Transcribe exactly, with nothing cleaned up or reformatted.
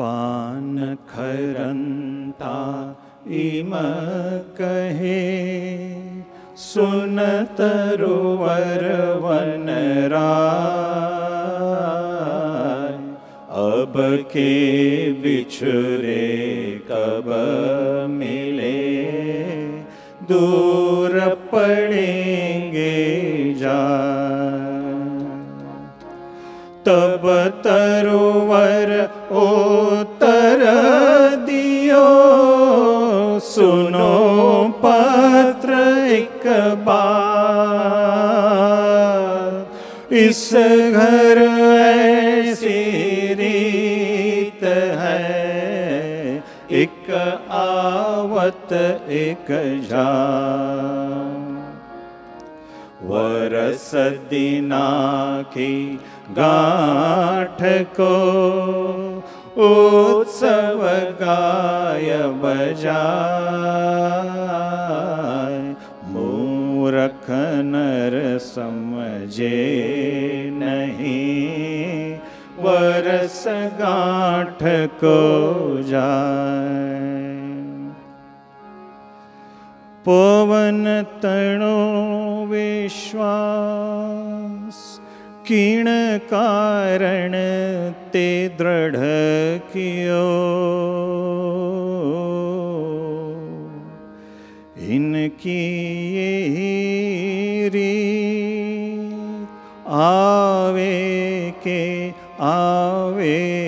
पान खरंता इम कहे, सुन तरुवर वनराय। अब के बिछुरे कब मिले, दूर पड़ेंगे जाए। तब तरुवर उत्तर दियो, सुनो पत्र एक बार। इस घर ऐसी रीत है, एक आवत एक जा। वरस दिना की गांठ को, उत्सव गाय बजाय। मूर्ख नर समझे नहीं, वरस गांठ को जाए। पवन तणो विश्वास, किण कारण ते दृढ़ कियो। इनकी यही रीत आवे के आवे